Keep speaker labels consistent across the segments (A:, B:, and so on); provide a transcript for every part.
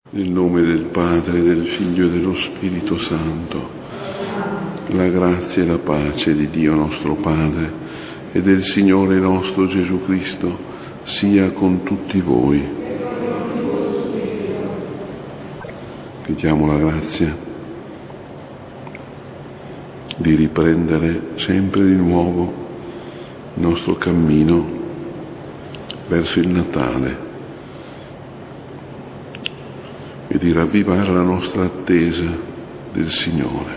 A: Nel nome del Padre, del Figlio e dello Spirito Santo, la grazia e la pace di Dio nostro Padre e del Signore nostro Gesù Cristo sia con tutti voi. Chiediamo la grazia di riprendere sempre di nuovo il nostro cammino verso il Natale e di ravvivare la nostra attesa del Signore.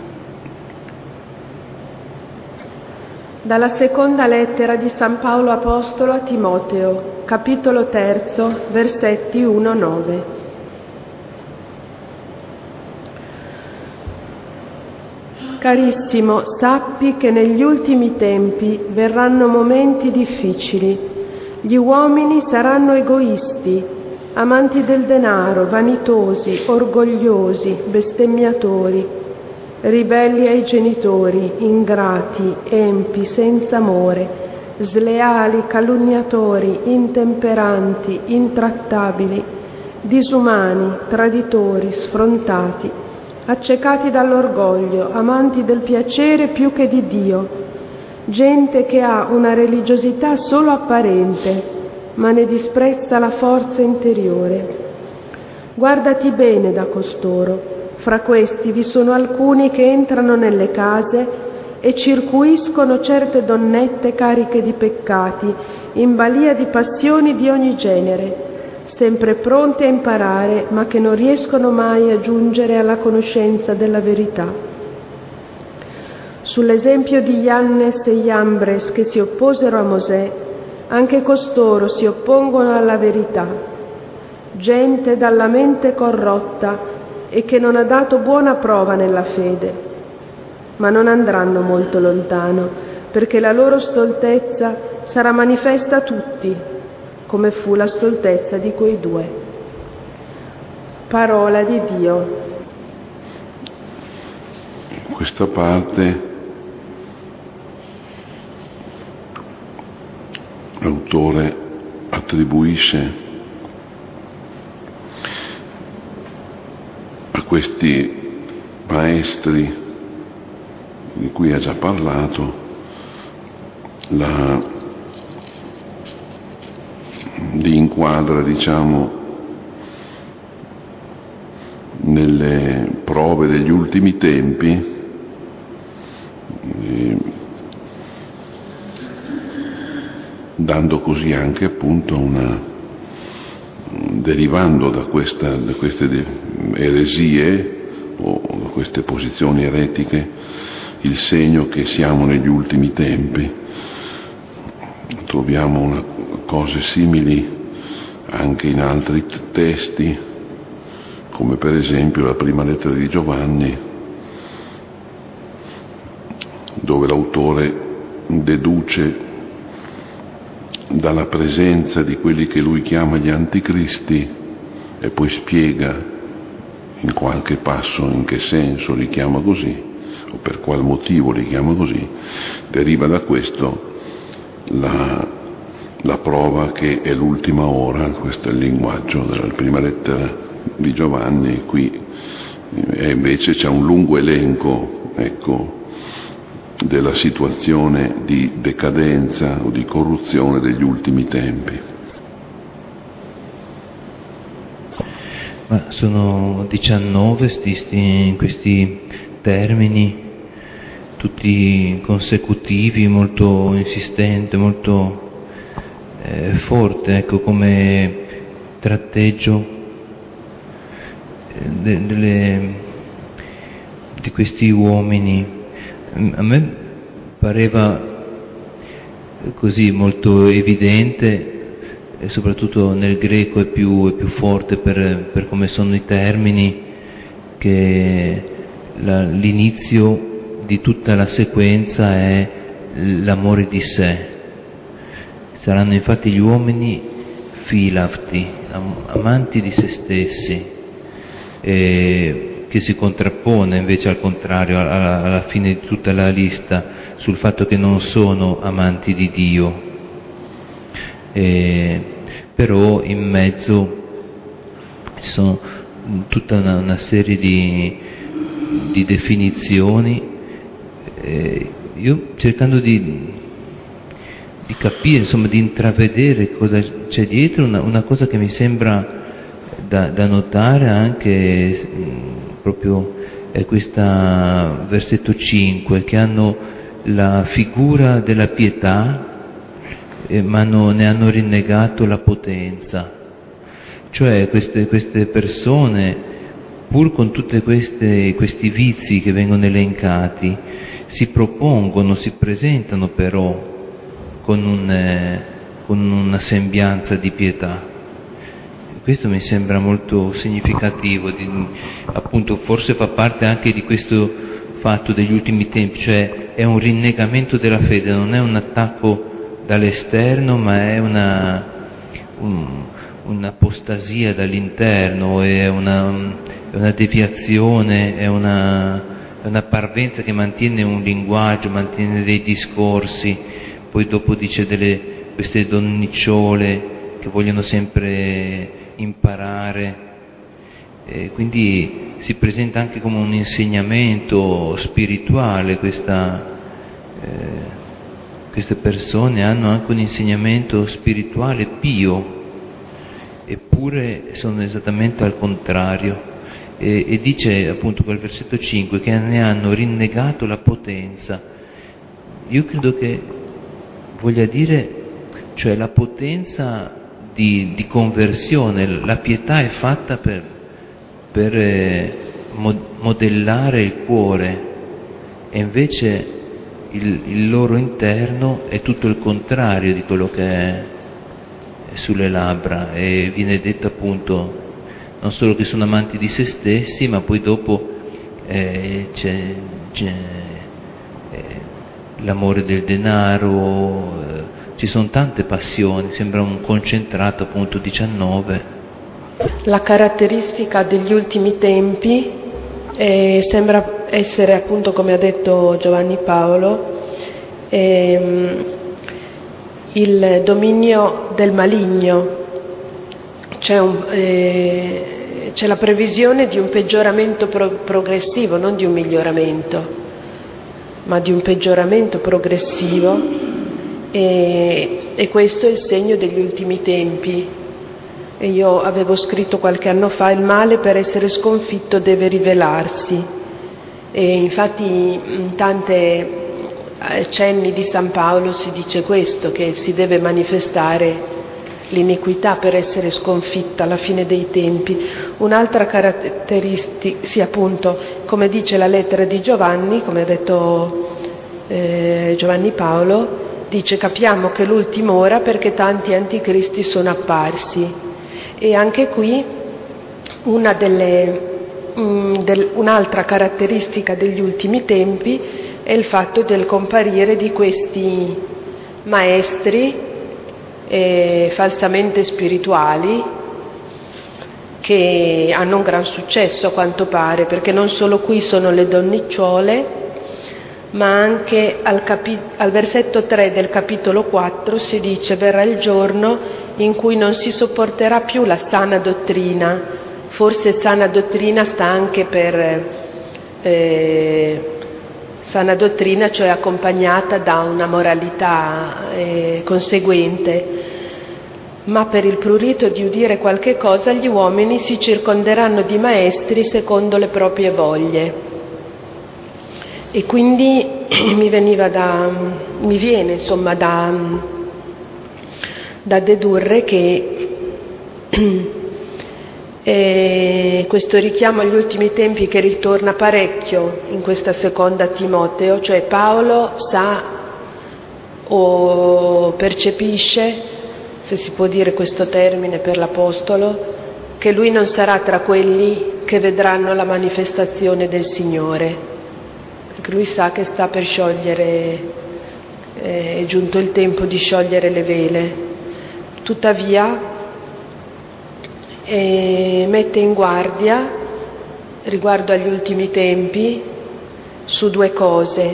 B: Dalla seconda lettera di San Paolo Apostolo a Timoteo, capitolo 3, versetti 1-9. Carissimo, sappi che negli ultimi tempi verranno momenti difficili. Gli uomini saranno egoisti, amanti del denaro, vanitosi, orgogliosi, bestemmiatori, ribelli ai genitori, ingrati, empi, senza amore, sleali, calunniatori, intemperanti, intrattabili, disumani, traditori, sfrontati, accecati dall'orgoglio, amanti del piacere più che di Dio, gente che ha una religiosità solo apparente, ma ne disprezza la forza interiore. Guardati bene da costoro. Fra questi vi sono alcuni che entrano nelle case e circuiscono certe donnette cariche di peccati, in balia di passioni di ogni genere, sempre pronte a imparare, ma che non riescono mai a giungere alla conoscenza della verità. Sull'esempio di Jannes e Jambres che si opposero a Mosè, anche costoro si oppongono alla verità, gente dalla mente corrotta e che non ha dato buona prova nella fede, ma non andranno molto lontano, perché la loro stoltezza sarà manifesta a tutti, come fu la stoltezza di quei due. Parola di Dio.
A: Questa parte l'autore attribuisce a questi maestri di cui ha già parlato li inquadra, nelle prove degli ultimi tempi, dando così anche appunto derivando da queste eresie o da queste posizioni eretiche il segno che siamo negli ultimi tempi. Troviamo cose simili anche in altri testi, come per esempio la prima lettera di Giovanni, dove l'autore deduce dalla presenza di quelli che lui chiama gli anticristi e poi spiega in qualche passo in che senso li chiama così o per qual motivo li chiama così, deriva da questo la prova che è l'ultima ora. Questo è il linguaggio della prima lettera di Giovanni. Qui invece c'è un lungo elenco, della situazione di decadenza o di corruzione degli ultimi tempi.
C: Ma sono 19 questi termini, tutti consecutivi, molto insistente, molto forte, come tratteggio di questi uomini. A me pareva così molto evidente, e soprattutto nel greco è più forte per come sono i termini, che l'inizio di tutta la sequenza è l'amore di sé. Saranno infatti gli uomini filafti, amanti di se stessi, che si contrappone invece al contrario alla fine di tutta la lista sul fatto che non sono amanti di Dio. Però in mezzo ci sono tutta una serie di definizioni, io cercando di capire, insomma, di intravedere cosa c'è dietro, una cosa che mi sembra da notare anche proprio è questa versetto 5, che hanno la figura della pietà, ma ne hanno rinnegato la potenza. Cioè queste persone, pur con tutti questi vizi che vengono elencati, si propongono, si presentano però con una sembianza di pietà. Questo mi sembra molto significativo, appunto forse fa parte anche di questo fatto degli ultimi tempi, cioè è un rinnegamento della fede, non è un attacco dall'esterno, ma è un'apostasia dall'interno, è una deviazione, è una parvenza che mantiene un linguaggio, mantiene dei discorsi, poi dopo dice queste donnicciole che vogliono sempre imparare, quindi si presenta anche come un insegnamento spirituale. Queste persone hanno anche un insegnamento spirituale pio, eppure sono esattamente al contrario, e dice appunto quel versetto 5 che ne hanno rinnegato la potenza. Io credo che voglia dire, cioè, la potenza di conversione. La pietà è fatta per modellare il cuore, e invece il loro interno è tutto il contrario di quello che è sulle labbra, e viene detto appunto non solo che sono amanti di se stessi, ma poi dopo c'è l'amore del denaro, ci sono tante passioni, sembra un concentrato appunto 19.
B: La caratteristica degli ultimi tempi sembra essere, appunto, come ha detto Giovanni Paolo, il dominio del maligno. C'è la previsione di un peggioramento progressivo, non di un miglioramento, ma di un peggioramento progressivo, e questo è il segno degli ultimi tempi. E io avevo scritto qualche anno fa: il male, per essere sconfitto, deve rivelarsi. E infatti in tante cenni di San Paolo si dice questo, che si deve manifestare l'iniquità per essere sconfitta alla fine dei tempi. Un'altra caratteristica, sì, appunto, come dice la lettera di Giovanni, come ha detto Giovanni Paolo, dice: capiamo che è l'ultima ora perché tanti anticristi sono apparsi. E anche qui un'altra caratteristica degli ultimi tempi è il fatto del comparire di questi maestri falsamente spirituali, che hanno un gran successo a quanto pare, perché non solo qui sono le donnicciole, ma anche al versetto 3 del capitolo 4 si dice: verrà il giorno in cui non si sopporterà più la sana dottrina. Forse sana dottrina sta anche per sana dottrina, cioè accompagnata da una moralità conseguente. Ma per il prurito di udire qualche cosa gli uomini si circonderanno di maestri secondo le proprie voglie. E quindi mi viene insomma da dedurre che questo richiamo agli ultimi tempi, che ritorna parecchio in questa seconda Timoteo, cioè Paolo sa o percepisce, se si può dire questo termine per l'Apostolo, che lui non sarà tra quelli che vedranno la manifestazione del Signore, perché lui sa che sta per sciogliere, è giunto il tempo di sciogliere le vele. Tuttavia mette in guardia riguardo agli ultimi tempi su due cose: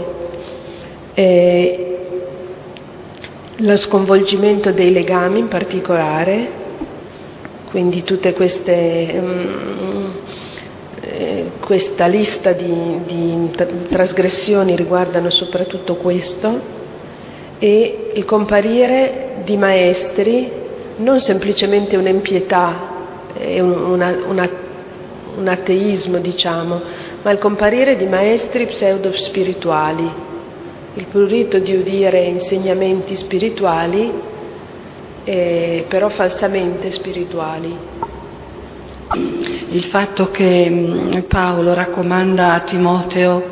B: lo sconvolgimento dei legami in particolare, Quindi tutte questa lista di trasgressioni riguardano soprattutto questo, e il comparire di maestri, non semplicemente un'impietà e un ateismo, diciamo, ma il comparire di maestri pseudo-spirituali, il prurito di udire insegnamenti spirituali, però falsamente spirituali.
D: Il fatto che Paolo raccomanda a Timoteo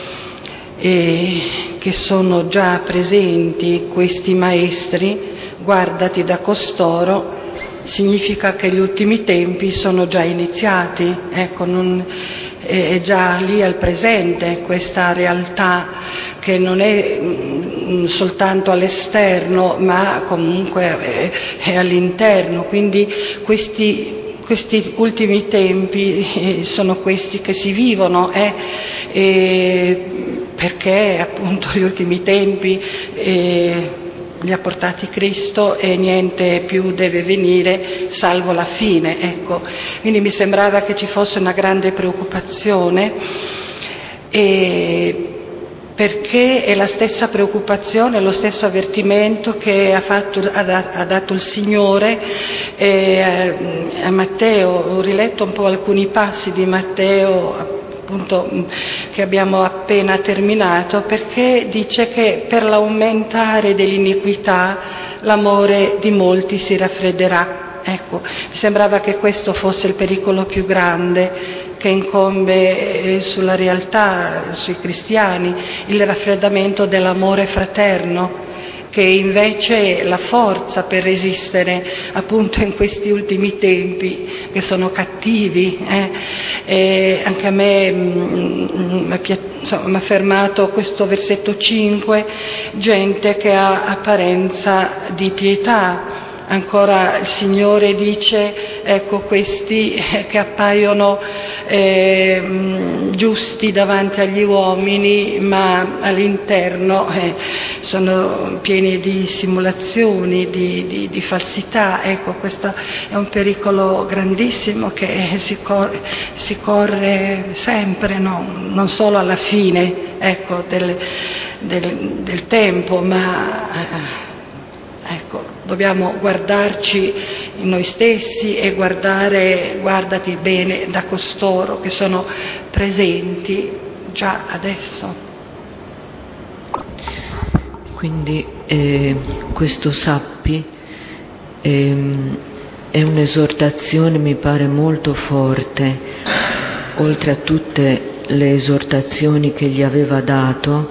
D: che sono già presenti questi maestri, guardati da costoro, significa che gli ultimi tempi sono già iniziati, ecco, è già lì al presente questa realtà che non è soltanto all'esterno, ma comunque è all'interno. Quindi questi ultimi tempi sono questi che si vivono, perché appunto gli ultimi tempi li ha portati Cristo e niente più deve venire salvo la fine, ecco. Quindi mi sembrava che ci fosse una grande preoccupazione, perché è la stessa preoccupazione, lo stesso avvertimento che ha dato il Signore a Matteo. Ho riletto un po' alcuni passi di Matteo, appunto, che abbiamo appena terminato, perché dice che per l'aumentare dell'iniquità l'amore di molti si raffredderà. Ecco, mi sembrava che questo fosse il pericolo più grande che incombe sulla realtà, sui cristiani, il raffreddamento dell'amore fraterno, che invece è la forza per resistere appunto in questi ultimi tempi che sono cattivi. Anche a me mi ha fermato questo versetto 5, gente che ha apparenza di pietà. Ancora il Signore dice, ecco, questi che appaiono giusti davanti agli uomini, ma all'interno sono pieni di simulazioni, di falsità. Ecco, questo è un pericolo grandissimo che si corre sempre, no? Non solo alla fine, ecco, del tempo, ma ecco, dobbiamo guardarci in noi stessi e guardati bene da costoro che sono presenti già adesso.
E: Quindi questo sappi è un'esortazione, mi pare, molto forte, oltre a tutte le esortazioni che gli aveva dato,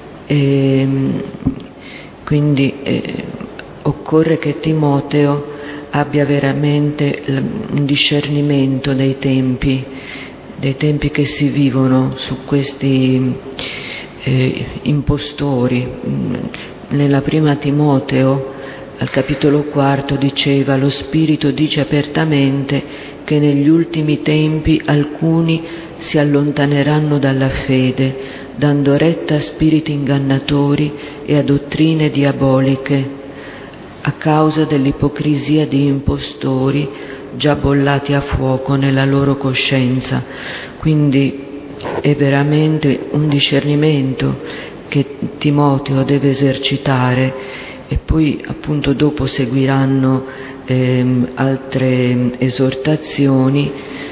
E: quindi occorre che Timoteo abbia veramente un discernimento dei tempi che si vivono su questi impostori. Nella prima Timoteo, al capitolo 4, diceva: lo Spirito dice apertamente che negli ultimi tempi alcuni si allontaneranno dalla fede, dando retta a spiriti ingannatori e a dottrine diaboliche, a causa dell'ipocrisia di impostori già bollati a fuoco nella loro coscienza. Quindi è veramente un discernimento che Timoteo deve esercitare, e poi appunto dopo seguiranno altre esortazioni.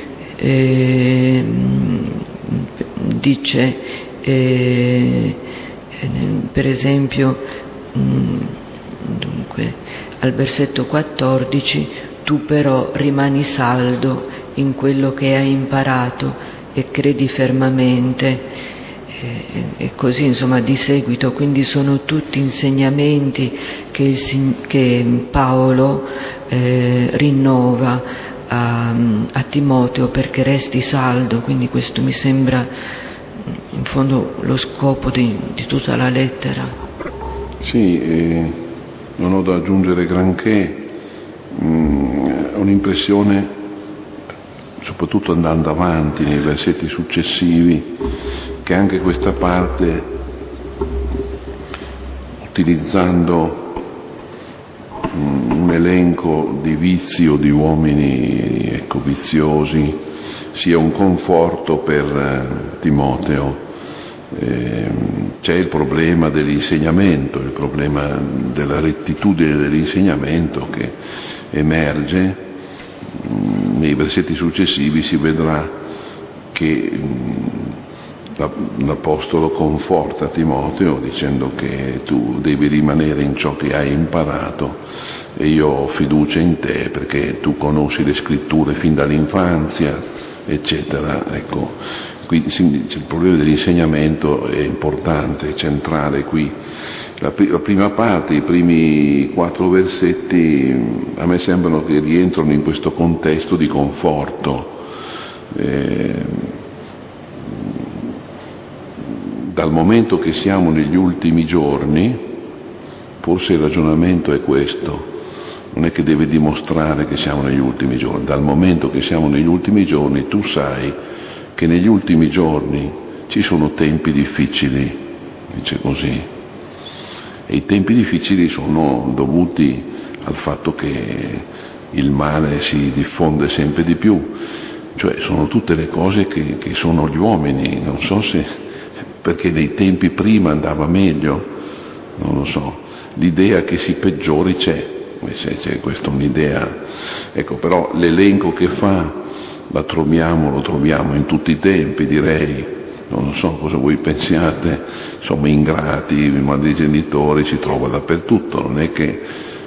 E: Dice per esempio, dunque, al versetto 14: tu però rimani saldo in quello che hai imparato e credi fermamente, e così insomma di seguito. Quindi sono tutti insegnamenti che Paolo rinnova a Timoteo perché resti saldo. Quindi questo mi sembra in fondo lo scopo di tutta la lettera.
A: Sì, non ho da aggiungere granché. Ho un'impressione, soprattutto andando avanti nei versetti successivi, che anche questa parte, utilizzando un elenco di vizi o di uomini viziosi sia un conforto per Timoteo. C'è il problema dell'insegnamento, il problema della rettitudine dell'insegnamento che emerge. Nei versetti successivi si vedrà che l'Apostolo conforta Timoteo dicendo che tu devi rimanere in ciò che hai imparato e io ho fiducia in te perché tu conosci le scritture fin dall'infanzia, eccetera. Ecco, qui il problema dell'insegnamento è importante, è centrale qui. La prima parte, i primi 4 versetti, a me sembrano che rientrano in questo contesto di conforto. Dal momento che siamo negli ultimi giorni, forse il ragionamento è questo, non è che deve dimostrare che siamo negli ultimi giorni, dal momento che siamo negli ultimi giorni tu sai che negli ultimi giorni ci sono tempi difficili, dice così, e i tempi difficili sono dovuti al fatto che il male si diffonde sempre di più, cioè sono tutte le cose che sono gli uomini, non so se perché nei tempi prima andava meglio, non lo so, l'idea che si peggiori c'è questa è un'idea, ecco, però l'elenco che fa lo troviamo in tutti i tempi, direi, non so cosa voi pensiate, insomma ingrati, malgenitori si trova dappertutto, non è che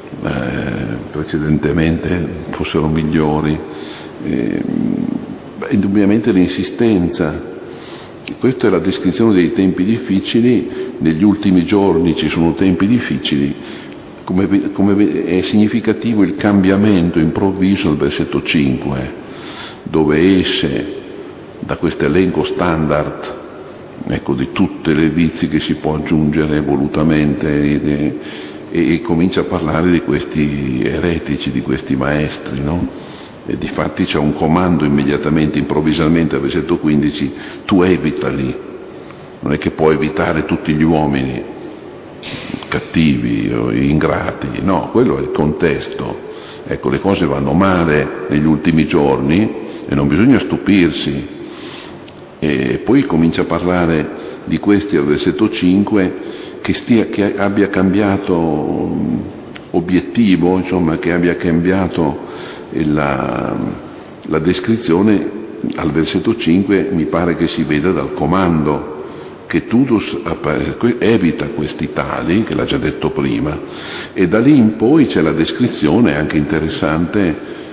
A: precedentemente fossero migliori, indubbiamente l'insistenza. Questa è la descrizione dei tempi difficili, negli ultimi giorni ci sono tempi difficili, come è significativo il cambiamento improvviso del versetto 5, dove esce da questo elenco standard, di tutte le vizi che si può aggiungere volutamente e comincia a parlare di questi eretici, di questi maestri, no? E difatti c'è un comando immediatamente, improvvisamente, al versetto 15, tu evitali, non è che puoi evitare tutti gli uomini cattivi o ingrati, no, quello è il contesto. Ecco, le cose vanno male negli ultimi giorni e non bisogna stupirsi. E poi comincia a parlare di questi al versetto 5, che abbia cambiato obiettivo, insomma, che abbia cambiato la descrizione. Al versetto 5 mi pare che si veda dal comando che Tudus evita questi tali, che l'ha già detto prima, e da lì in poi c'è la descrizione anche interessante,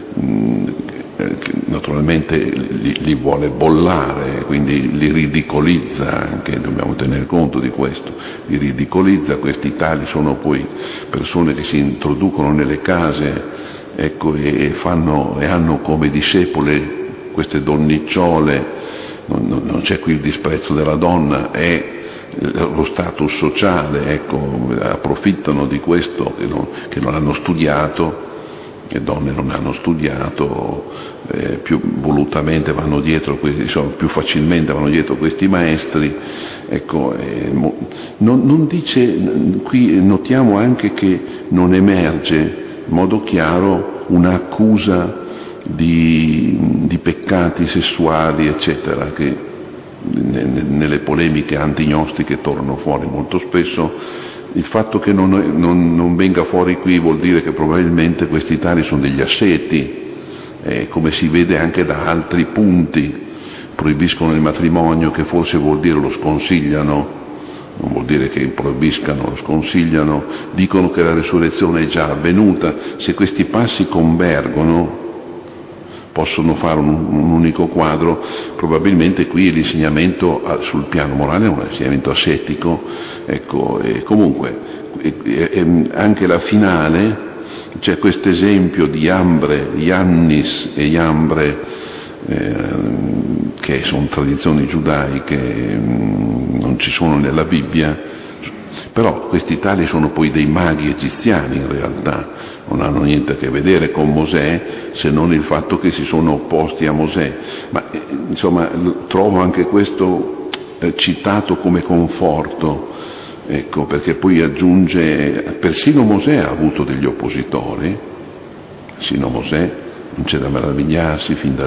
A: che naturalmente li vuole bollare, quindi li ridicolizza, anche dobbiamo tener conto di questo, li ridicolizza. Questi tali sono poi persone che si introducono nelle case, e hanno come discepole queste donnicciole. Non c'è qui il disprezzo della donna, è lo status sociale, approfittano di questo che non hanno studiato, le donne non hanno studiato, più volutamente vanno dietro, più facilmente vanno dietro questi maestri. Non dice, qui notiamo anche che non emerge in modo chiaro un'accusa di peccati sessuali, eccetera, che nelle polemiche antignostiche tornano fuori molto spesso. Il fatto che non venga fuori qui vuol dire che probabilmente questi tali sono degli asceti, come si vede anche da altri punti. Proibiscono il matrimonio, che forse vuol dire lo sconsigliano, non vuol dire che proibiscano, lo sconsigliano. Dicono che la resurrezione è già avvenuta. Se questi passi convergono, possono fare un unico quadro. Probabilmente qui l'insegnamento sul piano morale è un insegnamento ascetico, e comunque anche la finale c'è questo esempio di Iambre, Iannis e Iambre, che sono tradizioni giudaiche, non ci sono nella Bibbia, però questi tali sono poi dei maghi egiziani in realtà, non hanno niente a che vedere con Mosè, se non il fatto che si sono opposti a Mosè. Ma insomma trovo anche questo citato come conforto, Ecco, perché poi aggiunge, persino Mosè ha avuto degli oppositori, persino Mosè, non c'è da meravigliarsi fin da